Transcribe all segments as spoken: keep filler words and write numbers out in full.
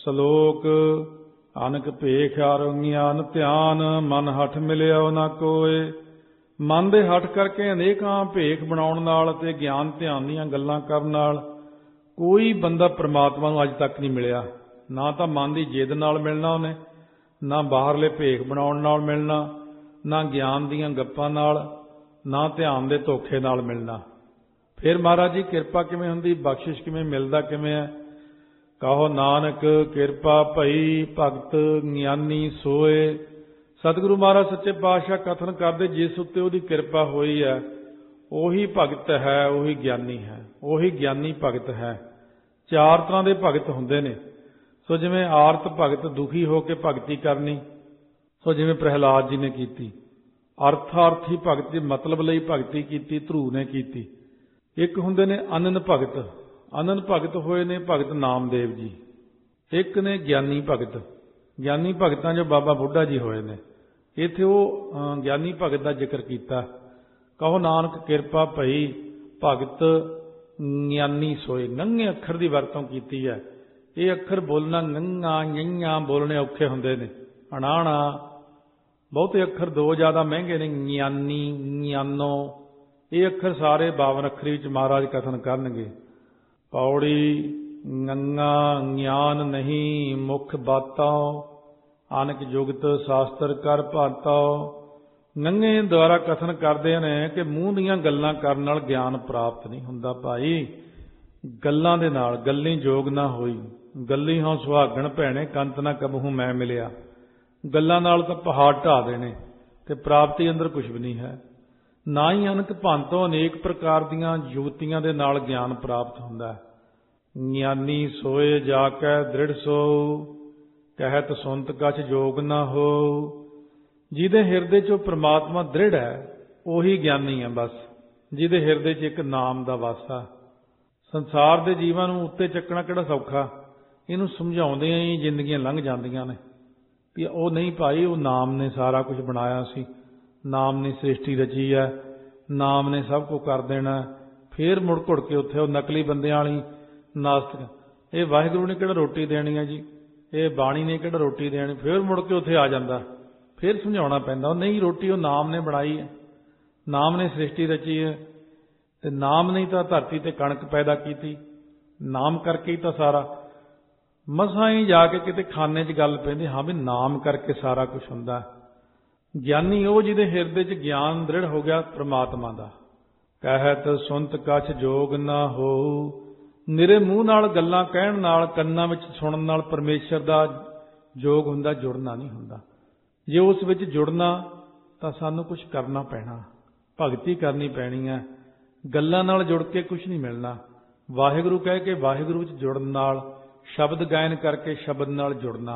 ਸਲੋਕ ਅਨਕ ਭੇਖ ਗਿਆਨ ਧਿਆਨ ਮਨ ਹਠ ਮਿਲਿਆ ਨਾ ਕੋਏ। ਮਨ ਦੇ ਹਠ ਕਰਕੇ ਅਨੇਕਾਂ ਭੇਖ ਬਣਾਉਣ ਨਾਲ ਅਤੇ ਗਿਆਨ ਧਿਆਨ ਦੀਆਂ ਗੱਲਾਂ ਕਰਨ ਨਾਲ ਕੋਈ ਬੰਦਾ ਪ੍ਰਮਾਤਮਾ ਨੂੰ ਅੱਜ ਤੱਕ ਨਹੀਂ ਮਿਲਿਆ। ਨਾ ਤਾਂ ਮਨ ਦੀ ਜਿੱਦ ਨਾਲ ਮਿਲਣਾ ਉਹਨੇ, ਨਾ ਬਾਹਰਲੇ ਭੇਖ ਬਣਾਉਣ ਨਾਲ ਮਿਲਣਾ, ਨਾ ਗਿਆਨ ਦੀਆਂ ਗੱਪਾਂ ਨਾਲ, ਨਾ ਧਿਆਨ ਦੇ ਧੋਖੇ ਨਾਲ ਮਿਲਣਾ। ਫਿਰ ਮਹਾਰਾਜ ਜੀ ਕਿਰਪਾ ਕਿਵੇਂ ਹੁੰਦੀ, ਬਖਸ਼ਿਸ਼ ਕਿਵੇਂ ਮਿਲਦਾ ਕਿਵੇਂ ਹੈ? ਕਹੋ ਨਾਨਕ ਕਿਰਪਾ ਭਈ ਭਗਤ ਗਿਆਨੀ ਸੋਏ। ਸਤਿਗੁਰੂ ਮਹਾਰਾਜ ਸੱਚੇ ਪਾਤਸ਼ਾਹ ਕਥਨ ਕਰਦੇ, ਜਿਸ ਉੱਤੇ ਉਹਦੀ ਕਿਰਪਾ ਹੋਈ ਹੈ ਉਹੀ ਭਗਤ ਹੈ, ਉਹੀ ਗਿਆਨੀ ਹੈ, ਉਹੀ ਗਿਆਨੀ ਭਗਤ ਹੈ। ਚਾਰ ਤਰ੍ਹਾਂ ਦੇ ਭਗਤ ਹੁੰਦੇ ਨੇ। ਸੋ ਜਿਵੇਂ ਆਰਤ ਭਗਤ ਦੁਖੀ ਹੋ ਕੇ ਭਗਤੀ ਕਰਨੀ, ਸੋ ਜਿਵੇਂ ਪ੍ਰਹਿਲਾਦ ਜੀ ਨੇ ਕੀਤੀ। ਅਰਥਾਰਥੀ ਭਗਤ ਦੇ ਮਤਲਬ ਲਈ ਭਗਤੀ ਕੀਤੀ, ਧਰੂ ਨੇ ਕੀਤੀ। ਇੱਕ ਹੁੰਦੇ ਨੇ ਅਨੰਨ ਭਗਤ। ਅਨੰਨ ਭਗਤ ਹੋਏ ਨੇ ਭਗਤ ਨਾਮਦੇਵ ਜੀ। ਇੱਕ ਨੇ ਗਿਆਨੀ ਭਗਤ। ਗਿਆਨੀ ਭਗਤਾਂ ਜੋ ਬਾਬਾ ਬੁੱਢਾ ਜੀ ਹੋਏ ਨੇ। ਇੱਥੇ ਉਹ ਗਿਆਨੀ ਭਗਤ ਦਾ ਜ਼ਿਕਰ ਕੀਤਾ। ਕਹੋ ਨਾਨਕ ਕਿਰਪਾ ਭਈ ਭਗਤ ਗਿਆਨੀ ਸੋਏ। ਨੰਗੇ ਅੱਖਰ ਦੀ ਵਰਤੋਂ ਕੀਤੀ ਹੈ। ਇਹ ਅੱਖਰ ਬੋਲਣਾ ਨੰਗਾ ਨਈਆਂ ਬੋਲਣੇ ਔਖੇ ਹੁੰਦੇ ਨੇ। ਅਣਾਣਾ ਬਹੁਤੇ ਅੱਖਰ ਦੋ ਜ਼ਿਆਦਾ ਮਹਿੰਗੇ ਨੇ। ਗਿਆਨੀ ਗਿਆਨੋ ਇਹ ਅੱਖਰ ਸਾਰੇ ਬਾਵਨ ਅੱਖਰੀ ਵਿੱਚ ਮਹਾਰਾਜ ਕਥਨ ਕਰਨਗੇ। ਪੌੜੀ ਗੰਗਾ ਗਿਆਨ ਨਹੀਂ ਮੁਖ ਬਾਤਾਂ ਅਨਕ ਜੁਗਤ ਸ਼ਾਸਤਰ ਕਰ ਭਾਤਾਂ। ਨੰਗੇ ਦੁਆਰਾ ਕਥਨ ਕਰਦੇ ਨੇ ਕਿ ਮੂੰਹ ਦੀਆਂ ਗੱਲਾਂ ਕਰਨ ਨਾਲ ਗਿਆਨ ਪ੍ਰਾਪਤ ਨਹੀਂ ਹੁੰਦਾ ਭਾਈ। ਗੱਲਾਂ ਦੇ ਨਾਲ ਗੱਲੀ ਜੋਗ ਨਾ ਹੋਈ। ਗੱਲੀ ਹਾਂ ਸੁਹਾਗਣ ਭੈਣੇ ਕੰਤ ਨਾ ਕਬਹੂ ਮੈਂ ਮਿਲਿਆ। ਗੱਲਾਂ ਨਾਲ ਤਾਂ ਪਹਾੜ ਢਾ ਦੇਣੇ ਤੇ ਪ੍ਰਾਪਤੀ ਅੰਦਰ ਕੁਝ ਵੀ ਨਹੀਂ ਹੈ। ਨਾ ਹੀ ਅਨਕ ਭਾਂਤੋਂ ਅਨੇਕ ਪ੍ਰਕਾਰ ਦੀਆਂ ਯੁਕਤੀਆਂ ਦੇ ਨਾਲ ਗਿਆਨ ਪ੍ਰਾਪਤ ਹੁੰਦਾ। ਗਿਆਨੀ ਸੋਏ ਜਾ ਕੇ ਦ੍ਰਿੜ ਸੋ ਕਹਿਤ ਸੁਨਤ ਕਛ ਜੋਗ ਨਾ ਹੋ। ਜਿਹਦੇ ਹਿਰਦੇ 'ਚੋਂ ਪ੍ਰਮਾਤਮਾ ਦ੍ਰਿੜ ਹੈ ਉਹੀ ਗਿਆਨੀ ਹੈ। ਬਸ ਜਿਹਦੇ ਹਿਰਦੇ 'ਚ ਇੱਕ ਨਾਮ ਦਾ ਵਾਸਾ। ਸੰਸਾਰ ਦੇ ਜੀਵਾਂ ਨੂੰ ਉੱਤੇ ਚੱਕਣਾ ਕਿਹੜਾ ਸੌਖਾ। ਇਹਨੂੰ ਸਮਝਾਉਂਦਿਆਂ ਹੀ ਜ਼ਿੰਦਗੀਆਂ ਲੰਘ ਜਾਂਦੀਆਂ ਨੇ ਵੀ ਉਹ ਨਹੀਂ ਭਾਈ, ਉਹ ਨਾਮ ਨੇ ਸਾਰਾ ਕੁਝ ਬਣਾਇਆ ਸੀ, ਨਾਮ ਨੇ ਸ੍ਰਿਸ਼ਟੀ ਰਚੀ ਹੈ, ਨਾਮ ਨੇ ਸਭ ਕੁਝ ਕਰ ਦੇਣਾ। ਫੇਰ ਮੁੜ ਘੁੜ ਕੇ ਉੱਥੇ ਉਹ ਨਕਲੀ ਬੰਦਿਆਂ ਵਾਲੀ ਨਾਸਤਕ, ਇਹ ਵਾਹਿਗੁਰੂ ਨੇ ਕਿਹੜਾ ਰੋਟੀ ਦੇਣੀ ਹੈ ਜੀ, ਇਹ ਬਾਣੀ ਨੇ ਕਿਹੜਾ ਰੋਟੀ ਦੇਣੀ। ਫੇਰ ਮੁੜ ਕੇ ਉੱਥੇ ਆ ਜਾਂਦਾ, ਫੇਰ ਸਮਝਾਉਣਾ ਪੈਂਦਾ ਉਹ ਨਹੀਂ, ਰੋਟੀ ਉਹ ਨਾਮ ਨੇ ਬਣਾਈ ਹੈ, ਨਾਮ ਨੇ ਸ੍ਰਿਸ਼ਟੀ ਰਚੀ ਹੈ। ਤੇ ਨਾਮ ਨੇ ਤਾਂ ਧਰਤੀ ਤੇ ਕਣਕ ਪੈਦਾ ਕੀਤੀ, ਨਾਮ ਕਰਕੇ ਹੀ ਤਾਂ ਸਾਰਾ। ਮਸਾਂ ਹੀ ਜਾ ਕੇ ਕਿਤੇ ਖਾਨੇ 'ਚ ਗੱਲ ਪੈਂਦੀ, ਹਾਂ ਵੀ ਨਾਮ ਕਰਕੇ ਸਾਰਾ ਕੁਝ ਹੁੰਦਾ। ਗਿਆਨੀ ਉਹ ਜਿਹਦੇ ਹਿਰਦੇ 'ਚ ਗਿਆਨ ਦ੍ਰਿੜ ਹੋ ਗਿਆ ਪ੍ਰਮਾਤਮਾ ਦਾ। ਕਹਿਤ ਸੁਨਤ ਕਛ ਜੋਗ ਨਾ ਹੋ। ਨਿਰੇ ਮੂੰਹ ਨਾਲ ਗੱਲਾਂ ਕਹਿਣ ਨਾਲ, ਕੰਨਾਂ ਵਿੱਚ ਸੁਣਨ ਨਾਲ ਪਰਮੇਸ਼ਰ ਦਾ ਜੋਗ ਹੁੰਦਾ, ਜੁੜਨਾ ਨਹੀਂ ਹੁੰਦਾ। ਜੇ ਉਸ ਵਿੱਚ ਜੁੜਨਾ ਤਾਂ ਸਾਨੂੰ ਕੁਝ ਕਰਨਾ ਪੈਣਾ, ਭਗਤੀ ਕਰਨੀ ਪੈਣੀ ਹੈ। ਗੱਲਾਂ ਨਾਲ ਜੁੜ ਕੇ ਕੁਝ ਨਹੀਂ ਮਿਲਣਾ। ਵਾਹਿਗੁਰੂ ਕਹਿ ਕੇ ਵਾਹਿਗੁਰੂ ਵਿੱਚ ਜੁੜਨ ਨਾਲ, ਸ਼ਬਦ ਗਾਇਨ ਕਰਕੇ ਸ਼ਬਦ ਨਾਲ ਜੁੜਨਾ।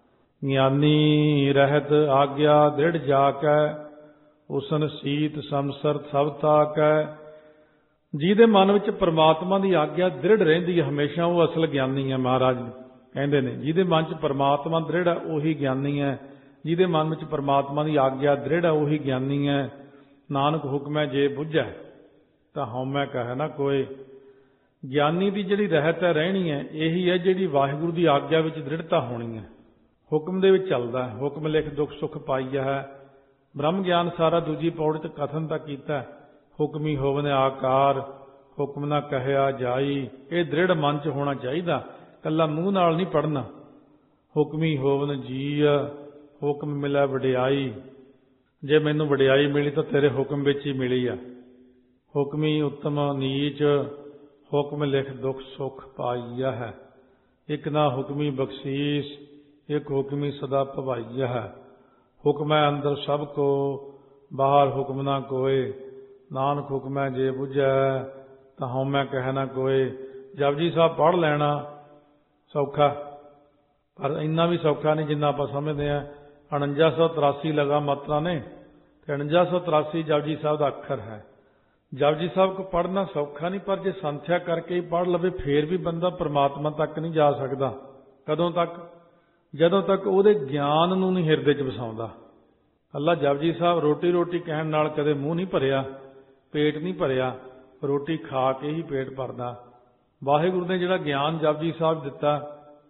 ਗਿਆਨੀ ਰਹਿਤ ਆਗਿਆ ਦ੍ਰਿੜ ਜਾ ਕੈ ਉਸਨ ਸੀਤ ਸਮਸਰ ਸਭ ਤਾਕੈ। ਜਿਹਦੇ ਮਨ ਵਿੱਚ ਪਰਮਾਤਮਾ ਦੀ ਆਗਿਆ ਦ੍ਰਿੜ ਰਹਿੰਦੀ ਹੈ ਹਮੇਸ਼ਾ, ਉਹ ਅਸਲ ਗਿਆਨੀ ਹੈ। ਮਹਾਰਾਜ ਕਹਿੰਦੇ ਨੇ ਜਿਹਦੇ ਮਨ 'ਚ ਪਰਮਾਤਮਾ ਦ੍ਰਿੜ ਹੈ ਉਹੀ ਗਿਆਨੀ ਹੈ। ਜਿਹਦੇ ਮਨ ਵਿੱਚ ਪਰਮਾਤਮਾ ਦੀ ਆਗਿਆ ਦ੍ਰਿੜ ਹੈ ਉਹੀ ਗਿਆਨੀ ਹੈ। ਨਾਨਕ ਹੁਕਮੈ ਜੇ ਬੁੱਝੈ ਤਾਂ ਹਉਮੈ ਕਹੈ ਨਾ ਕੋਏ। ਗਿਆਨੀ ਦੀ ਜਿਹੜੀ ਰਹਿਤ ਹੈ, ਰਹਿਣੀ ਹੈ, ਇਹੀ ਹੈ ਜਿਹੜੀ ਵਾਹਿਗੁਰੂ ਦੀ ਆਗਿਆ ਵਿੱਚ ਦ੍ਰਿੜਤਾ ਹੋਣੀ ਹੈ। ਹੁਕਮ ਦੇ ਵਿੱਚ ਚੱਲਦਾ ਹੈ। ਹੁਕਮ ਲਿਖ ਦੁੱਖ ਸੁੱਖ ਪਾਈਆ ਹੈ। ਬ੍ਰਹਮ ਗਿਆਨ ਸਾਰਾ ਦੂਜੀ ਪੌੜੀ 'ਚ ਕਥਨ ਤਾਂ ਕੀਤਾ। ਹੁਕਮੀ ਹੋਵਨ ਆਕਾਰ ਹੁਕਮ ਨਾ ਕਹਿਆ ਜਾਈ। ਇਹ ਦ੍ਰਿੜ ਮਨ 'ਚ ਹੋਣਾ ਚਾਹੀਦਾ, ਇਕੱਲਾ ਮੂੰਹ ਨਾਲ ਨਹੀਂ ਪੜ੍ਹਨਾ। ਹੁਕਮੀ ਹੋਵਨ ਜੀਅ ਹੁਕਮ ਮਿਲੈ ਵਡਿਆਈ। ਜੇ ਮੈਨੂੰ ਵਡਿਆਈ ਮਿਲੀ ਤਾਂ ਤੇਰੇ ਹੁਕਮ ਵਿੱਚ ਹੀ ਮਿਲੀ ਆ। ਹੁਕਮੀ ਉੱਤਮ ਨੀਚ ਹੁਕਮ ਲਿਖ ਦੁੱਖ ਸੁੱਖ ਪਾਈਆ ਹੈ। ਇੱਕ ਨਾ ਹੁਕਮੀ ਬਖਸ਼ੀਸ ਇੱਕ ਹੁਕਮੀ ਸਦਾ ਭਵਾਈਆ ਹੈ। ਹੁਕਮੈ ਅੰਦਰ ਸਭ ਕੋ ਬਾਹਰ ਹੁਕਮ ਨਾ ਕੋਏ। ਨਾਨਕ ਹੁਕਮੈ ਜੇ ਬੁੱਝੈ ਤਾਂ ਹਉਮੈ ਕਹਿ ਨਾ ਕੋਏ। ਜਪਜੀ ਸਾਹਿਬ ਪੜ੍ਹ ਲੈਣਾ ਸੌਖਾ, ਪਰ ਇੰਨਾ ਵੀ ਸੌਖਾ ਨਹੀਂ ਜਿੰਨਾ ਆਪਾਂ ਸਮਝਦੇ ਹਾਂ। ਉਣੰਜਾ ਸੌ ਤਰਾਸੀ ਲਗਾ ਮਾਤਰਾ ਨੇ ਤੇ ਉਣੰਜਾ ਸੌ ਤਰਾਸੀ ਜਪਜੀ ਸਾਹਿਬ ਦਾ ਅੱਖਰ ਹੈ। ਜਪਜੀ ਸਾਹਿਬ ਕੋ ਪੜ੍ਹਨਾ ਸੌਖਾ ਨਹੀਂ, ਪਰ ਜੇ ਸੰਥਿਆ ਕਰਕੇ ਹੀ ਪੜ੍ਹ ਲਵੇ ਫੇਰ ਵੀ ਬੰਦਾ ਪਰਮਾਤਮਾ ਤੱਕ ਨਹੀਂ ਜਾ ਸਕਦਾ। ਕਦੋਂ ਤੱਕ? ਜਦੋਂ ਤੱਕ ਉਹਦੇ ਗਿਆਨ ਨੂੰ ਨਹੀਂ ਹਿਰਦੇ 'ਚ ਵਸਾਉਂਦਾ। ਅੱਲਾ ਜਪਜੀ ਸਾਹਿਬ ਰੋਟੀ ਰੋਟੀ ਕਹਿਣ ਨਾਲ ਕਦੇ ਮੂੰਹ ਨਹੀਂ ਭਰਿਆ, ਪੇਟ ਨਹੀਂ ਭਰਿਆ। ਰੋਟੀ ਖਾ ਕੇ ਹੀ ਪੇਟ ਭਰਦਾ। ਵਾਹਿਗੁਰੂ ਨੇ ਜਿਹੜਾ ਗਿਆਨ ਜਪਜੀ ਸਾਹਿਬ ਦਿੱਤਾ,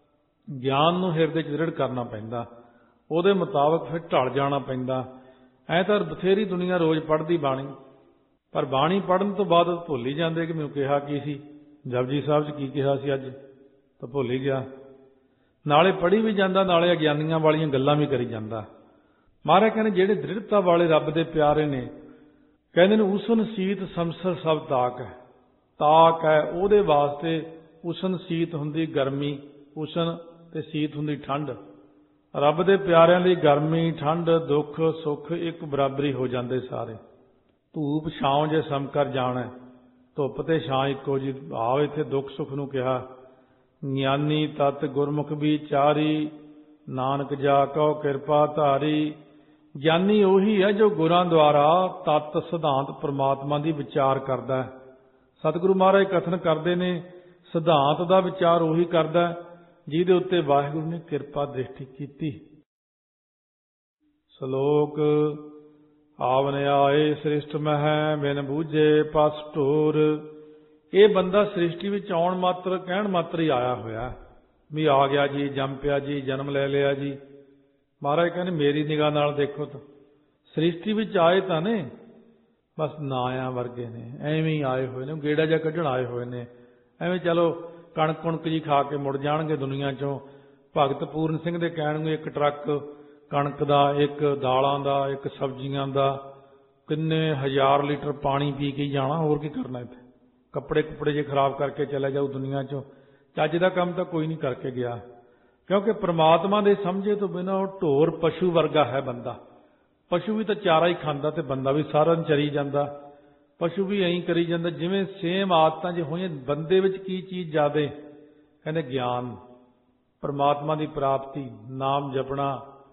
ਗਿਆਨ ਨੂੰ ਹਿਰਦੇ 'ਚ ਦ੍ਰਿੜ ਕਰਨਾ ਪੈਂਦਾ, ਉਹਦੇ ਮੁਤਾਬਕ ਫਿਰ ਢਲ ਜਾਣਾ ਪੈਂਦਾ। ਐਂ ਤਾਂ ਬਥੇਰੀ ਦੁਨੀਆ ਰੋਜ਼ ਪੜ੍ਹਦੀ ਬਾਣੀ, ਪਰ ਬਾਣੀ ਪੜ੍ਹਨ ਤੋਂ ਬਾਅਦ ਭੁੱਲ ਹੀ ਜਾਂਦੇ ਕਿ ਮੈਨੂੰ ਕਿਹਾ ਕੀ ਸੀ, ਜਪਜੀ ਸਾਹਿਬ 'ਚ ਕੀ ਕਿਹਾ ਸੀ ਅੱਜ, ਤਾਂ ਭੁੱਲ ਹੀ ਗਿਆ। ਨਾਲੇ ਪੜ੍ਹੀ ਵੀ ਜਾਂਦਾ, ਨਾਲੇ ਅਗਿਆਨੀਆਂ ਵਾਲੀਆਂ ਗੱਲਾਂ ਵੀ ਕਰੀ ਜਾਂਦਾ। ਮਹਾਰਾਜ ਕਹਿੰਦੇ ਜਿਹੜੇ ਦ੍ਰਿੜਤਾ ਵਾਲੇ ਰੱਬ ਦੇ ਪਿਆਰੇ ਨੇ, ਕਹਿੰਦੇ ਨੇ ਉਸਨ ਸੀਤ ਸੰਸਰ ਸਭ ਤਾਕ ਹੈ। ਤਾਕ ਹੈ ਉਹਦੇ ਵਾਸਤੇ, ਉਸਨ ਸੀਤ ਹੁੰਦੀ ਗਰਮੀ, ਉਸਨ ਤੇ ਸੀਤ ਹੁੰਦੀ ਠੰਡ। ਰੱਬ ਦੇ ਪਿਆਰਿਆਂ ਲਈ ਗਰਮੀ, ਠੰਡ, ਦੁੱਖ, ਸੁੱਖ ਇੱਕ ਬਰਾਬਰੀ ਹੋ ਜਾਂਦੇ ਸਾਰੇ। ਧੂਪ ਛਾਂ ਜੇ ਸਮ ਕਰ ਜਾਣਾ, ਧੁੱਪ ਤੇ ਛਾਂ ਇੱਕੋ ਜੀ ਭਾਵ। ਇੱਥੇ ਦੁੱਖ ਸੁੱਖ ਨੂੰ ਕਿਹਾ। ਗਿਆਨੀ ਤਤ ਗੁਰਮੁਖ ਵਿਚਾਰੀ, ਨਾਨਕ ਜਾ ਕਉ ਕਿਰਪਾ ਧਾਰੀ। ਗਿਆਨੀ ਉਹੀ ਹੈ ਜੋ ਗੁਰਾਂ ਦੁਆਰਾ ਤਤ ਸਿਧਾਂਤ ਪ੍ਰਮਾਤਮਾ ਦੀ ਵਿਚਾਰ ਕਰਦਾ ਹੈ। ਸਤਿਗੁਰੂ ਮਹਾਰਾਜ ਕਥਨ ਕਰਦੇ ਨੇ, ਸਿਧਾਂਤ ਦਾ ਵਿਚਾਰ ਉਹੀ ਕਰਦਾ ਜਿਹਦੇ ਉੱਤੇ ਵਾਹਿਗੁਰੂ ਨੇ ਕਿਰਪਾ ਦ੍ਰਿਸ਼ਟੀ ਕੀਤੀ। ਸ਼ਲੋਕ ਆਵਨ ਆਏ ਸ੍ਰਿਸ਼ਟ ਮਹਿ, ਬਿਨ ਬੂਝੇ ਪਸ ਢੋਰ। ਇਹ ਬੰਦਾ ਸ੍ਰਿਸ਼ਟੀ ਵਿੱਚ ਆਉਣ ਮਾਤਰ, ਕਹਿਣ ਮਾਤਰ ਹੀ ਆਇਆ ਹੋਇਆ ਵੀ ਆ ਗਿਆ ਜੀ, ਜੰਮ ਪਿਆ ਜੀ, ਜਨਮ ਲੈ ਲਿਆ ਜੀ। ਮਹਾਰਾਜ ਕਹਿੰਦੇ ਮੇਰੀ ਨਿਗਾਹ ਨਾਲ ਦੇਖੋ ਤਾਂ ਸ੍ਰਿਸ਼ਟੀ ਵਿੱਚ ਆਏ ਤਾਂ ਨੇ, ਬਸ ਨਾਇਆਂ ਵਰਗੇ ਨੇ, ਐਵੇਂ ਹੀ ਆਏ ਹੋਏ ਨੇ, ਗੇੜਾ ਜਿਹਾ ਕੱਢਣ ਆਏ ਹੋਏ ਨੇ। ਐਵੇਂ ਚਲੋ ਕਣਕ ਕੁਣਕ ਜੀ ਖਾ ਕੇ ਮੁੜ ਜਾਣਗੇ ਦੁਨੀਆ 'ਚੋਂ। ਭਗਤ ਪੂਰਨ ਸਿੰਘ ਦੇ ਕਹਿਣ ਨੂੰ ਇੱਕ ਟਰੱਕ ਕਣਕ ਦਾ, ਇੱਕ ਦਾਲਾਂ ਦਾ, ਇੱਕ ਸਬਜ਼ੀਆਂ ਦਾ, ਕਿੰਨੇ ਹਜ਼ਾਰ ਲੀਟਰ ਪਾਣੀ ਪੀ ਕੇ ਜਾਣਾ, ਹੋਰ ਕੀ ਕਰਨਾ ਇੱਥੇ। ਕੱਪੜੇ ਕੁੱਪੜੇ ਜੇ ਖਰਾਬ ਕਰਕੇ ਚਲੇ ਜਾਊ ਦੁਨੀਆ 'ਚੋਂ, ਚੱਜ ਦਾ ਕੰਮ ਤਾਂ ਕੋਈ ਨਹੀਂ ਕਰਕੇ ਗਿਆ। ਕਿਉਂਕਿ ਪ੍ਰਮਾਤਮਾ ਦੇ ਸਮਝੇ ਤੋਂ ਬਿਨਾਂ ਉਹ ਢੋਰ ਪਸ਼ੂ ਵਰਗਾ ਹੈ ਬੰਦਾ। ਪਸ਼ੂ ਵੀ ਤਾਂ ਚਾਰਾ ਹੀ ਖਾਂਦਾ ਤੇ ਬੰਦਾ ਵੀ ਸਾਰਾ ਦਿਨ ਚਰੀ ਜਾਂਦਾ। ਪਸ਼ੂ ਵੀ ਐਂ ਕਰੀ ਜਾਂਦਾ, ਜਿਵੇਂ ਸੇਮ ਆਦਤਾਂ ਜੇ ਹੋਈਆਂ। ਬੰਦੇ ਵਿੱਚ ਕੀ ਚੀਜ਼ ਜ਼ਿਆਦੇ? ਕਹਿੰਦੇ ਗਿਆਨ, ਪ੍ਰਮਾਤਮਾ ਦੀ ਪ੍ਰਾਪਤੀ, ਨਾਮ ਜਪਣਾ।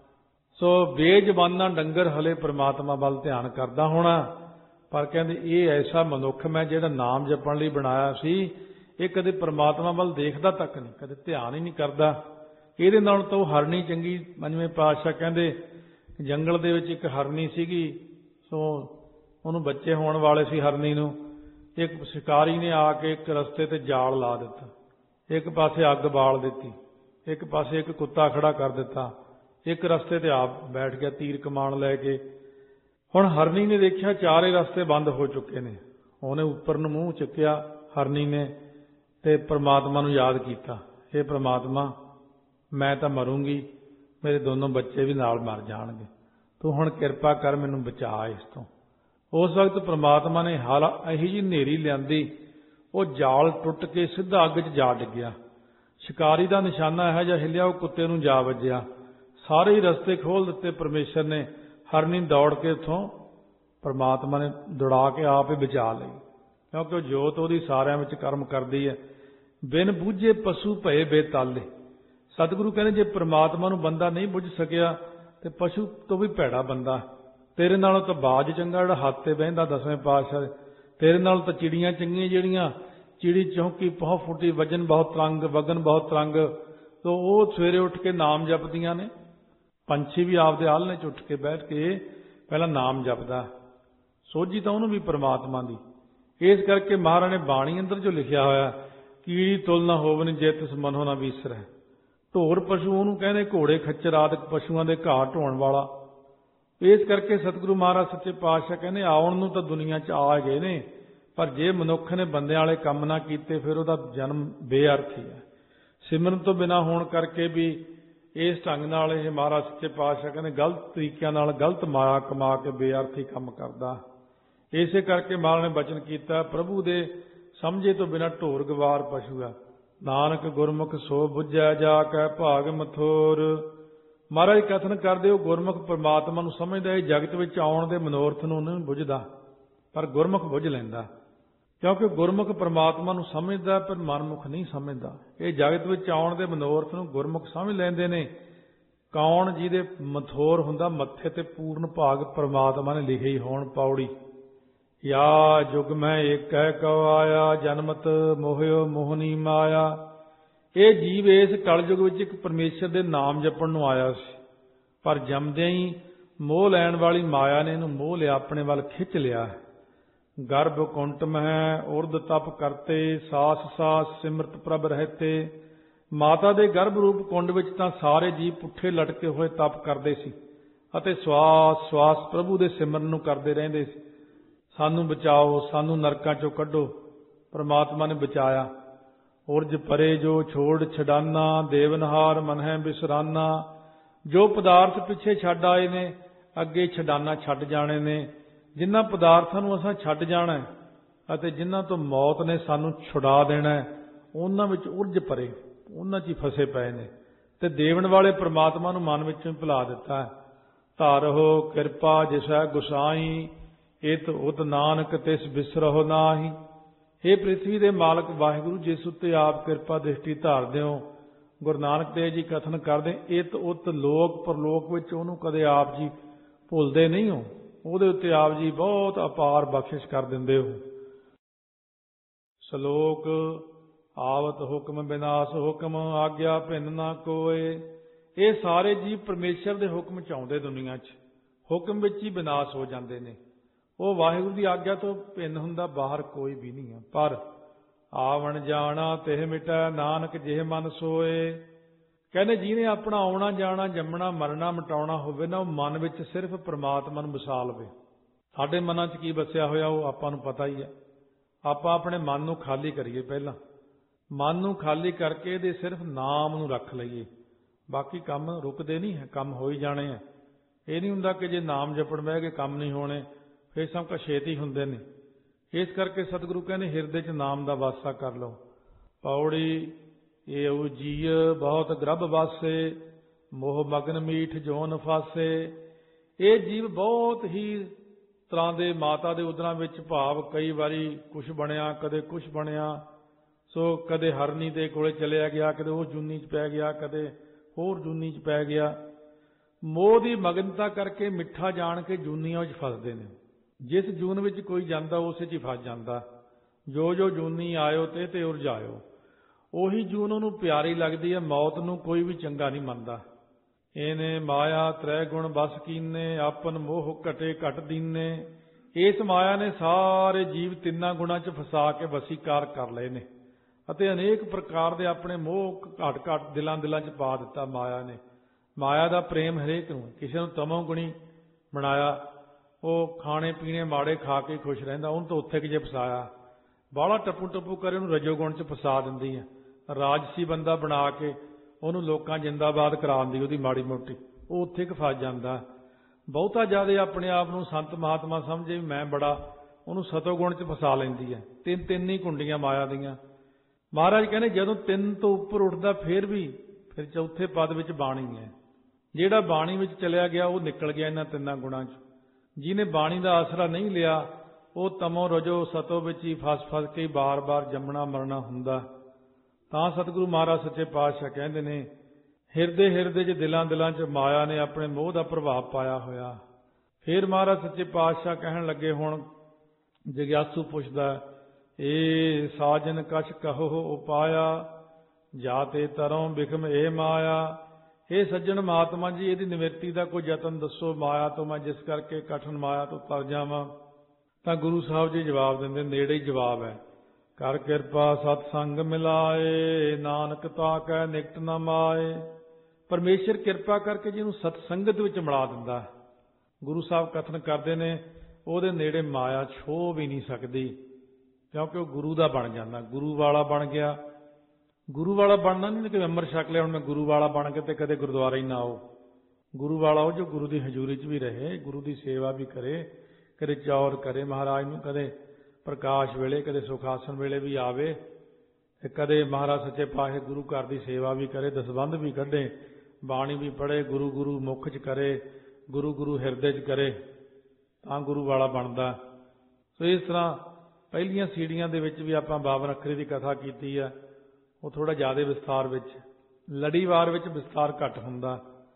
ਸੋ ਬੇਜ਼ਬਾਨਾਂ ਡੰਗਰ ਹਲੇ ਪ੍ਰਮਾਤਮਾ ਵੱਲ ਧਿਆਨ ਕਰਦਾ ਹੋਣਾ, ਪਰ ਕਹਿੰਦੇ ਇਹ ਐਸਾ ਮਨੁੱਖ ਮੈਂ ਜਿਹੜਾ ਨਾਮ ਜਪਣ ਲਈ ਬਣਾਇਆ ਸੀ, ਇਹ ਕਦੇ ਪ੍ਰਮਾਤਮਾ ਵੱਲ ਦੇਖਦਾ ਤੱਕ ਨਹੀਂ, ਕਦੇ ਧਿਆਨ ਹੀ ਨਹੀਂ ਕਰਦਾ। ਇਹਦੇ ਨਾਲ ਤਾਂ ਉਹ ਹਰਨੀ ਚੰਗੀ। ਪੰਜਵੇਂ ਪਾਤਸ਼ਾਹ ਕਹਿੰਦੇ ਜੰਗਲ ਦੇ ਵਿੱਚ ਇੱਕ ਹਰਨੀ ਸੀਗੀ, ਸੋ ਉਹਨੂੰ ਬੱਚੇ ਹੋਣ ਵਾਲੇ ਸੀ ਹਰਨੀ ਨੂੰ। ਇੱਕ ਸ਼ਿਕਾਰੀ ਨੇ ਆ ਕੇ ਇੱਕ ਰਸਤੇ ਤੇ ਜਾਲ ਲਾ ਦਿੱਤਾ, ਇੱਕ ਪਾਸੇ ਅੱਗ ਬਾਲ ਦਿੱਤੀ, ਇੱਕ ਪਾਸੇ ਇੱਕ ਕੁੱਤਾ ਖੜਾ ਕਰ ਦਿੱਤਾ, ਇੱਕ ਰਸਤੇ ਤੇ ਆਪ ਬੈਠ ਗਿਆ ਤੀਰ ਕਮਾਨ ਲੈ ਕੇ। ਹੁਣ ਹਰਨੀ ਨੇ ਦੇਖਿਆ ਚਾਰੇ ਰਸਤੇ ਬੰਦ ਹੋ ਚੁੱਕੇ ਨੇ। ਉਹਨੇ ਉੱਪਰ ਨੂੰ ਮੂੰਹ ਚੁੱਕਿਆ ਹਰਨੀ ਨੇ ਤੇ ਪ੍ਰਮਾਤਮਾ ਨੂੰ ਯਾਦ ਕੀਤਾ, ਇਹ ਪ੍ਰਮਾਤਮਾ ਮੈਂ ਤਾਂ ਮਰੂੰਗੀ, ਮੇਰੇ ਦੋਨੋਂ ਬੱਚੇ ਵੀ ਨਾਲ ਮਰ ਜਾਣਗੇ, ਤੂੰ ਹੁਣ ਕਿਰਪਾ ਕਰ ਮੈਨੂੰ ਬਚਾ ਇਸ ਤੋਂ। ਉਸ ਵਕਤ ਪ੍ਰਮਾਤਮਾ ਨੇ ਹਾਲ ਇਹੀ ਜਿਹੀ ਹਨੇਰੀ ਲਿਆਂਦੀ, ਉਹ ਜਾਲ ਟੁੱਟ ਕੇ ਸਿੱਧਾ ਅੱਗ 'ਚ ਜਾ ਡਿੱਗਿਆ। ਸ਼ਿਕਾਰੀ ਦਾ ਨਿਸ਼ਾਨਾ ਇਹੋ ਜਿਹਾ ਹਿੱਲਿਆ, ਉਹ ਕੁੱਤੇ ਨੂੰ ਜਾ ਵੱਜਿਆ। ਸਾਰੇ ਹੀ ਰਸਤੇ ਖੋਲ੍ਹ ਦਿੱਤੇ ਪਰਮੇਸ਼ਰ ਨੇ। ਹਰਨੀ ਦੌੜ ਕੇ ਉੱਥੋਂ ਪ੍ਰਮਾਤਮਾ ਨੇ ਦੌੜਾ ਕੇ ਆਪ ਹੀ ਬਚਾ ਲਈ, ਕਿਉਂਕਿ ਉਹ ਜੋਤ ਉਹਦੀ ਸਾਰਿਆਂ ਵਿੱਚ ਕਰਮ ਕਰਦੀ ਹੈ। ਬਿਨ ਬੂਝੇ ਪਸ਼ੂ ਭਏ ਬੇਤਾਲੇ। ਸਤਿਗੁਰੂ ਕਹਿੰਦੇ ਜੇ ਪ੍ਰਮਾਤਮਾ ਨੂੰ ਬੰਦਾ ਨਹੀਂ ਬੁੱਝ ਸਕਿਆ ਤੇ ਪਸ਼ੂ ਤੋਂ ਵੀ ਭੈੜਾ ਬੰਦਾ। ਤੇਰੇ ਨਾਲੋਂ ਤਾਂ ਬਾਜ ਚੰਗਾ ਜਿਹੜਾ ਹੱਥ ਤੇ ਬਹਿੰਦਾ ਦਸਵੇਂ ਪਾਤਸ਼ਾਹ। ਤੇਰੇ ਨਾਲ ਤਾਂ ਚਿੜੀਆਂ ਚੰਗੀਆਂ ਜਿਹੜੀਆਂ ਚਿੜੀ ਚੌਂਕੀ ਬਹੁਤ ਫੁੱਟੀ, ਵਜਨ ਬਹੁਤ ਤਰੰਗ, ਵਗਨ ਬਹੁਤ ਤਰੰਗ, ਤੋ ਉਹ ਸਵੇਰੇ ਉੱਠ ਕੇ ਨਾਮ ਜਪਦੀਆਂ ਨੇ। ਪੰਛੀ ਵੀ ਆਪਦੇ ਆਲ੍ਹਣੇ 'ਚ ਉੱਠ ਕੇ ਬੈਠ ਕੇ ਪਹਿਲਾਂ ਨਾਮ ਜਪਦਾ। ਸੋਝੀ ਤਾਂ ਉਹਨੂੰ ਵੀ ਪ੍ਰਮਾਤਮਾ ਦੀ। ਇਸ ਕਰਕੇ ਮਹਾਰਾਜ ਨੇ ਬਾਣੀ ਅੰਦਰ ਜੋ ਲਿਖਿਆ ਹੋਇਆ, ਕੀੜੀ ਤੁਲ ਨਾ ਹੋਵਨ ਜੇ ਤਿਸ ਮਨੋ ਨਾ ਵੀਸਰੈ। ਢੋਰ ਪਸ਼ੂ ਉਹਨੂੰ ਕਹਿੰਦੇ, ਘੋੜੇ ਖੱਚਰ ਆਦਿਕ ਪਸ਼ੂਆਂ ਦੇ ਘਾਹ ਢੋਣ ਵਾਲਾ। ਇਸ ਕਰਕੇ ਸਤਿਗੁਰੂ ਮਹਾਰਾਜ ਸੱਚੇ ਪਾਤਸ਼ਾਹ ਕਹਿੰਦੇ ਆਉਣ ਨੂੰ ਤਾਂ ਦੁਨੀਆ 'ਚ ਆ ਗਏ ਨੇ, ਪਰ ਜੇ ਮਨੁੱਖ ਨੇ ਬੰਦਿਆਂ ਵਾਲੇ ਕੰਮ ਨਾ ਕੀਤੇ ਫਿਰ ਉਹਦਾ ਜਨਮ ਬੇਅਰਥ ਹੀ ਹੈ। ਸਿਮਰਨ ਤੋਂ ਬਿਨਾਂ ਹੋਣ ਕਰਕੇ ਵੀ ਇਸ ਢੰਗ ਨਾਲ ਇਹ ਮਹਾਰਾਜ ਸੱਚੇ ਪਾਤਸ਼ਾਹ ਕਹਿੰਦੇ ਗਲਤ ਤਰੀਕਿਆਂ ਨਾਲ ਗਲਤ ਮਾਇਆ ਕਮਾ ਕੇ ਬੇਅਰਥੀ ਕੰਮ ਕਰਦਾ। ਇਸੇ ਕਰਕੇ ਮਹਾਰਾਜ ਨੇ ਬਚਨ ਕੀਤਾ, ਪ੍ਰਭੂ ਦੇ ਸਮਝੇ ਤੋਂ ਬਿਨਾਂ ਢੋਰ ਗਵਾਰ ਪਸ਼ੂ ਆ। ਨਾਨਕ ਗੁਰਮੁਖ ਸੋ ਬੁੱਝੈ ਜਾ ਕੈ ਭਾਗ ਮਥੋਰ। ਮਹਾਰਾਜ ਕਥਨ ਕਰਦੇ, ਉਹ ਗੁਰਮੁਖ ਪਰਮਾਤਮਾ ਨੂੰ ਸਮਝਦਾ। ਇਹ ਜਗਤ ਵਿੱਚ ਆਉਣ ਦੇ ਮਨੋਰਥ ਨੂੰ ਨਹੀਂ ਬੁੱਝਦਾ, ਪਰ ਗੁਰਮੁਖ ਬੁੱਝ ਲੈਂਦਾ, ਕਿਉਂਕਿ ਗੁਰਮੁਖ ਪਰਮਾਤਮਾ ਨੂੰ ਸਮਝਦਾ ਪਰ ਮਨਮੁਖ ਨਹੀਂ ਸਮਝਦਾ। ਇਹ ਜਗਤ ਵਿੱਚ ਆਉਣ ਦੇ ਮਨੋਰਥ ਨੂੰ ਗੁਰਮੁਖ ਸਮਝ ਲੈਂਦੇ ਨੇ। ਕੌਣ? ਜਿਹਦੇ ਮਥੋਰ ਹੁੰਦਾ ਮੱਥੇ ਤੇ ਪੂਰਨ ਭਾਗ ਪਰਮਾਤਮਾ ਨੇ ਲਿਖੇ ਹੀ ਹੋਣ। ਪੌੜੀ ਯਾ ਜੁਗ ਮੈਂ ਏਕੈ ਕਉ ਆਇਆ, ਜਨਮਤ ਮੋਹਿਓ ਮੋਹਨੀ ਮਾਇਆ। ਇਹ ਜੀਵ ਇਸ ਕਲਯੁਗ ਵਿੱਚ ਇੱਕ ਪਰਮੇਸ਼ਰ ਦੇ ਨਾਮ ਜਪਣ ਨੂੰ ਆਇਆ ਸੀ, ਪਰ ਜੰਮਦਿਆਂ ਹੀ ਮੋਹ ਲੈਣ ਵਾਲੀ ਮਾਇਆ ਨੇ ਇਹਨੂੰ ਮੋਹ ਲਿਆ, ਆਪਣੇ ਵੱਲ ਖਿੱਚ ਲਿਆ। ਗਰਭ ਕੁੰਟ ਮਹਿ ਉਰਦ ਤਪ ਕਰਤੇ, ਸਾਸ ਸਾਸ ਸਿਮਰਤ ਪ੍ਰਭ ਰਹਤੇ। ਮਾਤਾ ਦੇ ਗਰਭ ਰੂਪ ਕੁੰਡ ਵਿੱਚ ਤਾਂ ਸਾਰੇ ਜੀਵ ਪੁੱਠੇ ਲਟਕੇ ਹੋਏ ਤਪ ਕਰਦੇ ਸੀ ਅਤੇ ਸਵਾਸ ਸਵਾਸ ਪ੍ਰਭੂ ਦੇ ਸਿਮਰਨ ਨੂੰ ਕਰਦੇ ਰਹਿੰਦੇ ਸੀ। ਸਾਨੂੰ ਬਚਾਓ, ਸਾਨੂੰ ਨਰਕਾਂ ਚੋਂ ਕੱਢੋ। ਪਰਮਾਤਮਾ ਨੇ ਬਚਾਇਆ। ਉਰਜ ਪਰੇ ਜੋ ਛੋੜ ਛਡਾਨਾ, ਦੇਵਨਹਾਰ ਮਨ ਹੈ ਬਿਸਰਾਨਾ। ਜੋ ਪਦਾਰਥ ਪਿੱਛੇ ਛੱਡ ਆਏ ਨੇ, ਅੱਗੇ ਛਡਾਨਾ ਛੱਡ ਜਾਣੇ ਨੇ। ਜਿਨ੍ਹਾਂ ਪਦਾਰਥਾਂ ਨੂੰ ਅਸਾਂ ਛੱਡ ਜਾਣਾ ਅਤੇ ਜਿਨ੍ਹਾਂ ਤੋਂ ਮੌਤ ਨੇ ਸਾਨੂੰ ਛੁਡਾ ਦੇਣਾ, ਉਹਨਾਂ ਵਿੱਚ ਉਰਜ ਪਰੇ, ਉਹਨਾਂ 'ਚ ਹੀ ਫਸੇ ਪਏ ਨੇ। ਤੇ ਦੇਵਨ ਵਾਲੇ ਪ੍ਰਮਾਤਮਾ ਨੂੰ ਮਨ ਵਿੱਚੋਂ ਭੁਲਾ ਦਿੱਤਾ। ਧਾਰੋ ਕਿਰਪਾ ਜਿਸੈ ਗੁਸਾਈ, ਇਤ ਉਤ ਨਾਨਕ ਤਿਸ ਬਿਸਰਹੁ ਨਾਹੀ। ਹੇ ਪ੍ਰਿਥਵੀ ਦੇ ਮਾਲਕ ਵਾਹਿਗੁਰੂ, ਜਿਸ ਉੱਤੇ ਆਪ ਕਿਰਪਾ ਦ੍ਰਿਸ਼ਟੀ ਧਾਰਦੇ ਹੋ। ਗੁਰੂ ਨਾਨਕ ਦੇਵ ਜੀ ਕਥਨ ਕਰਦੇ, ਇਤ ਉਤ ਲੋਕ ਪਰਲੋਕ ਵਿੱਚ ਉਹਨੂੰ ਕਦੇ ਆਪ ਜੀ ਭੁੱਲਦੇ ਨਹੀਂ ਹੋ। ਉਹਦੇ ਉੱਤੇ ਆਪ ਜੀ ਬਹੁਤ ਅਪਾਰ ਬਖਸ਼ਿਸ਼ ਕਰ ਦਿੰਦੇ ਹੋ। ਸ਼ਲੋਕ ਆਵਤ ਹੁਕਮ ਬਿਨਾਸ਼ ਹੁਕਮ, ਆਗਿਆ ਭਿੰਨ ਨਾ ਕੋਏ। ਇਹ ਸਾਰੇ ਜੀਵ ਪਰਮੇਸ਼ਰ ਦੇ ਹੁਕਮ 'ਚ ਆਉਂਦੇ ਦੁਨੀਆ 'ਚ, ਹੁਕਮ ਵਿੱਚ ਹੀ ਬਿਨਾਸ਼ ਹੋ ਜਾਂਦੇ ਨੇ। ਉਹ ਵਾਹਿਗੁਰੂ ਦੀ ਆਗਿਆ ਤੋਂ ਭਿੰਨ ਹੁੰਦਾ ਬਾਹਰ ਕੋਈ ਵੀ ਨਹੀਂ ਹੈ। ਪਰ ਆਵਣ ਜਾਣਾ ਤਿਹ ਮਿਟੈ, ਨਾਨਕ ਜਿਹ ਮਨ ਸੋਏ। ਕਹਿੰਦੇ ਜਿਹਨੇ ਆਪਣਾ ਆਉਣਾ ਜਾਣਾ, ਜੰਮਣਾ ਮਰਨਾ ਮਿਟਾਉਣਾ ਹੋਵੇ ਨਾ, ਉਹ ਮਨ ਵਿੱਚ ਸਿਰਫ ਪ੍ਰਮਾਤਮਾ ਨੂੰ ਵਸਾ ਲਵੇ। ਸਾਡੇ ਮਨਾਂ 'ਚ ਕੀ ਵਸਿਆ ਹੋਇਆ ਉਹ ਆਪਾਂ ਨੂੰ ਪਤਾ ਹੀ ਹੈ। ਆਪਾਂ ਆਪਣੇ ਮਨ ਨੂੰ ਖਾਲੀ ਕਰੀਏ। ਪਹਿਲਾਂ ਮਨ ਨੂੰ ਖਾਲੀ ਕਰਕੇ ਇਹਦੇ ਸਿਰਫ ਨਾਮ ਨੂੰ ਰੱਖ ਲਈਏ। ਬਾਕੀ ਕੰਮ ਰੁਕਦੇ ਨਹੀਂ ਹੈ, ਕੰਮ ਹੋ ਹੀ ਜਾਣੇ ਹੈ। ਇਹ ਨਹੀਂ ਹੁੰਦਾ ਕਿ ਜੇ ਨਾਮ ਜਪਣ ਬਹਿ ਕੇ ਕੰਮ ਨਹੀਂ ਹੋਣੇ, ਫਿਰ ਸਭ ਕੁਝ ਛੇਤੀ ਹੁੰਦੇ ਨੇ। ਇਸ ਕਰਕੇ ਸਤਿਗੁਰੂ ਕਹਿੰਦੇ ਹਿਰਦੇ 'ਚ ਨਾਮ ਦਾ ਵਾਸਾ ਕਰ ਲਓ। ਪੌੜੀ ਏਉ ਜੀਅ ਬਹੁਤ ਗ੍ਰਭ ਵਾਸੇ, ਮੋਹ ਮਗਨ ਮੀਠ ਜੋਨ ਫਾਸੇ। ਇਹ ਜੀਵ ਬਹੁਤ ਹੀ ਤਰ੍ਹਾਂ ਦੇ ਮਾਤਾ ਦੇ ਉਦਰਾਂ ਵਿੱਚ, ਭਾਵ ਕਈ ਵਾਰੀ ਕੁਛ ਬਣਿਆ, ਕਦੇ ਕੁਛ ਬਣਿਆ। ਸੋ ਕਦੇ ਹਰਨੀ ਦੇ ਕੋਲੇ ਚਲਿਆ ਗਿਆ, ਕਦੇ ਉਹ ਜੂਨੀ 'ਚ ਪੈ ਗਿਆ, ਕਦੇ ਹੋਰ ਜੂਨੀ 'ਚ ਪੈ ਗਿਆ। ਮੋਹ ਦੀ ਮਗਨਤਾ ਕਰਕੇ ਮਿੱਠਾ ਜਾਣ ਕੇ ਜੂਨੀਆਂ ਵਿੱਚ ਫਸਦੇ ਨੇ। ਜਿਸ ਜੂਨ ਵਿੱਚ ਕੋਈ ਜਾਂਦਾ ਉਸੇ 'ਚ ਹੀ ਫਸ ਜਾਂਦਾ। ਜੋ ਜੋ ਜੂਨੀ ਆਇਓ ਤੇ ਤੇ ਉਰਜਾਇਓ, ਉਹੀ ਜੂਨ ਉਹਨੂੰ ਪਿਆਰੀ ਲੱਗਦੀ ਹੈ। ਮੌਤ ਨੂੰ ਕੋਈ ਵੀ ਚੰਗਾ ਨਹੀਂ ਮੰਨਦਾ। ਇਹਨੇ ਮਾਇਆ ਤ੍ਰੈ ਗੁਣ ਬਸ ਕੀਨੇ, ਆਪਨ ਮੋਹ ਘਟੇ ਘਟ ਦੀਨੇ। ਇਸ ਮਾਇਆ ਨੇ ਸਾਰੇ ਜੀਵ ਤਿੰਨਾਂ ਗੁਣਾਂ 'ਚ ਫਸਾ ਕੇ ਵਸੀਕਾਰ ਕਰ ਲਏ ਨੇ ਅਤੇ ਅਨੇਕ ਪ੍ਰਕਾਰ ਦੇ ਆਪਣੇ ਮੋਹ ਘਟ ਘਟ ਦਿਲਾਂ ਦਿਲਾਂ 'ਚ ਪਾ ਦਿੱਤਾ ਮਾਇਆ ਨੇ। ਮਾਇਆ ਦਾ ਪ੍ਰੇਮ ਹਰੇਕ ਨੂੰ, ਕਿਸੇ ਨੂੰ ਤਮੋ ਗੁਣੀ ਬਣਾਇਆ, ਉਹ ਖਾਣੇ ਪੀਣੇ ਮਾੜੇ ਖਾ ਕੇ ਖੁਸ਼ ਰਹਿੰਦਾ, ਉਹਨੂੰ ਤਾਂ ਉੱਥੇ ਕਿ ਜੇ ਫਸਾਇਆ। ਬਾਹਲਾ ਟੱਪੂ ਟੱਪੂ ਕਰੇ ਉਹਨੂੰ ਰਜੋਗੁਣ 'ਚ ਫਸਾ ਦਿੰਦੀ ਹੈ। ਰਾਜਸੀ ਬੰਦਾ ਬਣਾ ਕੇ ਉਹਨੂੰ ਲੋਕਾਂ ਜਿੰਦਾਬਾਦ ਕਰਾ ਦਿੰਦੀ ਉਹਦੀ ਮਾੜੀ ਮੋਟੀ, ਉਹ ਉੱਥੇ ਕਿ ਫਸ ਜਾਂਦਾ। ਬਹੁਤਾ ਜ਼ਿਆਦਾ ਆਪਣੇ ਆਪ ਨੂੰ ਸੰਤ ਮਹਾਤਮਾ ਸਮਝੇ ਵੀ ਮੈਂ ਬੜਾ, ਉਹਨੂੰ ਸਤੋਗੁਣ 'ਚ ਫਸਾ ਲੈਂਦੀ ਹੈ। ਤਿੰਨ ਤਿੰਨ ਹੀ ਕੁੰਡੀਆਂ ਮਾਇਆ ਦੀਆਂ। ਮਹਾਰਾਜ ਕਹਿੰਦੇ ਜਦੋਂ ਤਿੰਨ ਤੋਂ ਉੱਪਰ ਉੱਠਦਾ ਫਿਰ ਵੀ ਫਿਰ ਚੌਥੇ ਪਦ ਵਿੱਚ ਬਾਣੀ ਹੈ। ਜਿਹੜਾ ਬਾਣੀ ਵਿੱਚ ਚਲਿਆ ਗਿਆ ਉਹ ਨਿਕਲ ਗਿਆ ਇਹਨਾਂ ਤਿੰਨਾਂ ਗੁਣਾਂ 'ਚ। ਜਿਹਨੇ ਬਾਣੀ ਦਾ ਆਸਰਾ ਨਹੀਂ ਲਿਆ ਉਹ ਤਮੋ ਰਜੋ ਸਤੋ ਵਿੱਚ ਹੀ ਫਸ ਫਸ ਕੇ ਬਾਰ-ਬਾਰ ਜੰਮਣਾ ਮਰਨਾ ਹੁੰਦਾ। ਤਾਂ ਸਤਿਗੁਰੂ ਮਹਾਰਾਜ ਸੱਚੇ ਪਾਤਸ਼ਾਹ ਕਹਿੰਦੇ ਨੇ, ਹਿਰਦੇ ਹਿਰਦੇ 'ਚ ਦਿਲਾਂ ਦਿਲਾਂ 'ਚ ਮਾਇਆ ਨੇ ਆਪਣੇ ਮੋਹ ਦਾ ਪ੍ਰਭਾਵ ਪਾਇਆ ਹੋਇਆ। ਫਿਰ ਮਹਾਰਾਜ ਸੱਚੇ ਪਾਤਸ਼ਾਹ ਕਹਿਣ ਲੱਗੇ, ਹੁਣ ਜਗਿਆਸੂ ਪੁੱਛਦਾ, ਏ ਸਾਜਨ ਕਛ ਕਹੋ ਉਪਾਇਆ, ਜਾਤੇ ਤਰੋਂ ਬਿਖਮ ਇਹ ਮਾਇਆ। ਇਹ ਸੱਜਣ ਮਹਾਤਮਾ ਜੀ, ਇਹਦੀ ਨਿਵਰਤੀ ਦਾ ਕੋਈ ਯਤਨ ਦੱਸੋ, ਮਾਇਆ ਤੋਂ ਮੈਂ ਜਿਸ ਕਰਕੇ ਕਠਨ ਮਾਇਆ ਤੋਂ ਤਰ ਜਾਵਾਂ। ਤਾਂ ਗੁਰੂ ਸਾਹਿਬ ਜੀ ਜਵਾਬ ਦਿੰਦੇ, ਨੇੜੇ ਹੀ ਜਵਾਬ ਹੈ, ਕਰ ਕਿਰਪਾ ਸਤ ਸੰਗ ਮਿਲਾਏ, ਨਾਨਕ ਤਾ ਕੈ ਨਿਕਟ ਨ ਮਾਏ। ਪਰਮੇਸ਼ਰ ਕਿਰਪਾ ਕਰਕੇ ਜਿਹਨੂੰ ਸਤ ਸੰਗਤ ਵਿੱਚ ਮਿਲਾ ਦਿੰਦਾ। ਗੁਰੂ ਸਾਹਿਬ ਕਥਨ ਕਰਦੇ ਨੇ, ਉਹਦੇ ਨੇੜੇ ਮਾਇਆ ਛੋਹ ਵੀ ਨਹੀਂ ਸਕਦੀ, ਕਿਉਂਕਿ ਉਹ ਗੁਰੂ ਦਾ ਬਣ ਜਾਂਦਾ, ਗੁਰੂ ਵਾਲਾ ਬਣ ਗਿਆ। ਗੁਰੂ ਵਾਲਾ ਬਣਨਾ ਨਹੀਂ ਕਿ ਅੰਮ੍ਰਿਤ ਛਕ ਲਿਆ ਹੁਣ ਮੈਂ ਗੁਰੂ ਵਾਲਾ ਬਣ ਕੇ ਤੇ ਕਦੇ ਗੁਰਦੁਆਰਾ ਹੀ ਨਾ ਆਓ। ਗੁਰੂ ਵਾਲਾ ਉਹ ਜੋ ਗੁਰੂ ਦੀ ਹਜ਼ੂਰੀ 'ਚ ਵੀ ਰਹੇ, ਗੁਰੂ ਦੀ ਸੇਵਾ ਵੀ ਕਰੇ, ਕਦੇ ਚੌਰ ਕਰੇ ਮਹਾਰਾਜ ਨੂੰ, ਕਦੇ ਪ੍ਰਕਾਸ਼ ਵੇਲੇ, ਕਦੇ ਸੁਖਾਸਨ ਵੇਲੇ ਵੀ ਆਵੇ, ਤੇ ਕਦੇ ਮਹਾਰਾਜ ਸੱਚੇ ਪਾਤਸ਼ਾਹ ਗੁਰੂ ਘਰ ਦੀ ਸੇਵਾ ਵੀ ਕਰੇ, ਦਸਵੰਧ ਵੀ ਕੱਢੇ, ਬਾਣੀ ਵੀ ਪੜ੍ਹੇ, ਗੁਰੂ ਗੁਰੂ ਮੁੱਖ 'ਚ ਕਰੇ, ਗੁਰੂ ਗੁਰੂ ਹਿਰਦੇ 'ਚ ਕਰੇ, ਤਾਂ ਗੁਰੂ ਵਾਲਾ ਬਣਦਾ। ਸੋ ਇਸ ਤਰ੍ਹਾਂ ਪਹਿਲੀਆਂ ਸੀੜੀਆਂ ਦੇ ਵਿੱਚ ਵੀ ਆਪਾਂ ਬਾਬਰ ਅੱਖਰੀ ਦੀ ਕਥਾ ਕੀਤੀ ਹੈ। ਉਹ ਥੋੜ੍ਹਾ ਜ਼ਿਆਦਾ ਵਿਸਥਾਰ ਵਿੱਚ, ਲੜੀਵਾਰ ਵਿੱਚ ਵਿਸਥਾਰ ਘੱਟ ਹੁੰਦਾ।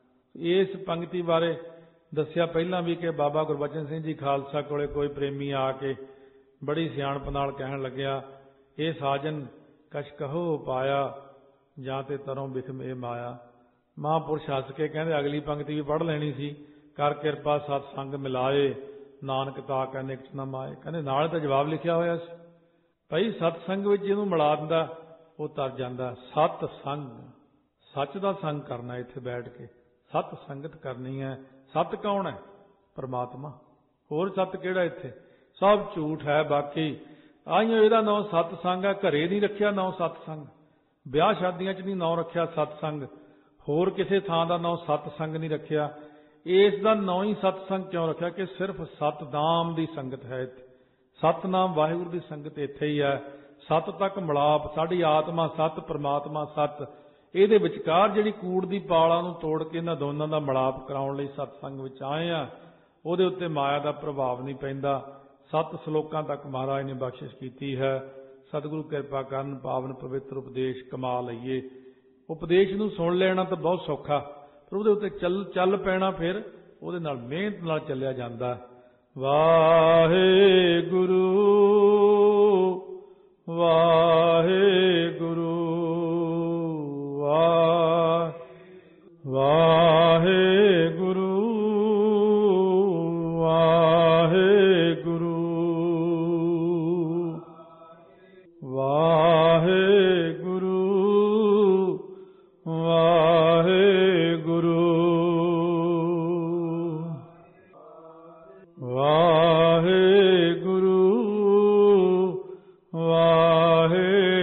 ਇਸ ਪੰਕਤੀ ਬਾਰੇ ਦੱਸਿਆ ਪਹਿਲਾਂ ਵੀ ਕਿ ਬਾਬਾ ਗੁਰਬਚਨ ਸਿੰਘ ਜੀ ਖਾਲਸਾ ਕੋਲੇ ਕੋਈ ਪ੍ਰੇਮੀ ਆ ਕੇ ਬੜੀ ਸਿਆਣਪ ਨਾਲ ਕਹਿਣ ਲੱਗਿਆ, ਇਹ ਸਾਜਨ ਕਛ ਕਹੋ ਪਾਇਆ, ਜਾਂ ਤੇ ਤਰੋਂ ਬਿਖਮ ਇਹ ਮਾਇਆ। ਮਹਾਂਪੁਰਸ਼ ਹੱਸ ਕੇ ਕਹਿੰਦੇ ਅਗਲੀ ਪੰਕਤੀ ਵੀ ਪੜ੍ਹ ਲੈਣੀ ਸੀ, ਕਰ ਕਿਰਪਾ ਸਤ ਸੰਗ ਮਿਲਾਏ, ਨਾਨਕ ਤਾ ਕੈ ਨਿਕਟ ਨ ਮਾਏ। ਕਹਿੰਦੇ ਨਾਲ ਤਾਂ ਜਵਾਬ ਲਿਖਿਆ ਹੋਇਆ ਸੀ, ਭਾਈ ਸਤਸੰਗ ਵਿੱਚ ਜਿਹਨੂੰ ਮਿਲਾ ਦਿੰਦਾ ਉਹ ਤਰ ਜਾਂਦਾ। ਸਤ ਸੰਗ, ਸੱਚ ਦਾ ਸੰਗ ਕਰਨਾ, ਇੱਥੇ ਬੈਠ ਕੇ ਸਤ ਸੰਗਤ ਕਰਨੀ ਹੈ। ਸਤ ਕੌਣ ਹੈ? ਪਰਮਾਤਮਾ। ਹੋਰ ਸਤ ਕਿਹੜਾ? ਇੱਥੇ ਸਭ ਝੂਠ ਹੈ ਬਾਕੀ। ਆਈਓ ਇਹਦਾ ਨਾਂ ਸਤ ਸੰਗ ਹੈ। ਘਰੇ ਨਹੀਂ ਰੱਖਿਆ ਨਾਂ ਸਤ ਸੰਗ, ਵਿਆਹ ਸ਼ਾਦੀਆਂ 'ਚ ਨਹੀਂ ਨਾਂ ਰੱਖਿਆ ਸਤ ਸੰਗ, ਹੋਰ ਕਿਸੇ ਥਾਂ ਦਾ ਨਾਂ ਸਤ ਸੰਗ ਨਹੀਂ ਰੱਖਿਆ। ਇਸ ਦਾ ਨਾਂ ਹੀ ਸਤ ਸੰਗ ਕਿਉਂ ਰੱਖਿਆ? ਕਿ ਸਿਰਫ ਸਤਨਾਮ ਦੀ ਸੰਗਤ ਹੈ ਇੱਥੇ। ਸਤਨਾਮ ਵਾਹਿਗੁਰੂ ਦੀ ਸੰਗਤ ਇੱਥੇ ਹੀ ਹੈ। ਸਤ ਤੱਕ ਮਿਲਾਪ, ਸਾਡੀ ਆਤਮਾ ਸਤ, ਪਰਮਾਤਮਾ ਸਤ, ਇਹਦੇ ਵਿਚਕਾਰ ਜਿਹੜੀ ਕੂੜ ਦੀ ਪਾਲਾਂ ਨੂੰ ਤੋੜ ਕੇ ਇਹਨਾਂ ਦੋਨਾਂ ਦਾ ਮਿਲਾਪ ਕਰਾਉਣ ਲਈ ਸਤਸੰਗ ਵਿੱਚ ਆਏ ਆ। ਉਹਦੇ ਉੱਤੇ ਮਾਇਆ ਦਾ ਪ੍ਰਭਾਵ ਨਹੀਂ ਪੈਂਦਾ। ਸੱਤ ਸ਼ਲੋਕਾਂ ਤੱਕ ਮਹਾਰਾਜ ਨੇ ਬਖਸ਼ਿਸ਼ ਕੀਤੀ ਹੈ। ਸਤਿਗੁਰੂ ਕਿਰਪਾ ਕਰਨ, ਪਾਵਨ ਪਵਿੱਤਰ ਉਪਦੇਸ਼ ਕਮਾ ਲਈਏ। ਉਪਦੇਸ਼ ਨੂੰ ਸੁਣ ਲੈਣਾ ਤਾਂ ਬਹੁਤ ਸੌਖਾ, ਪਰ ਉਹਦੇ ਉੱਤੇ ਚੱਲ ਚੱਲ ਪੈਣਾ ਫਿਰ ਉਹਦੇ ਨਾਲ ਮਿਹਨਤ ਨਾਲ ਚੱਲਿਆ ਜਾਂਦਾ। ਵਾਹਿਗੁਰੂ ਵਾਹਿਗੁਰੂ ਵਾਹਿਗੁਰੂ ਵਾਹਿਗੁਰੂ ਵਾਹਿਗੁਰੂ ਵਾਹਿਗੁਰੂ ਵਾਹਿਗੁਰੂ ਵਾਹਿਗੁਰੂ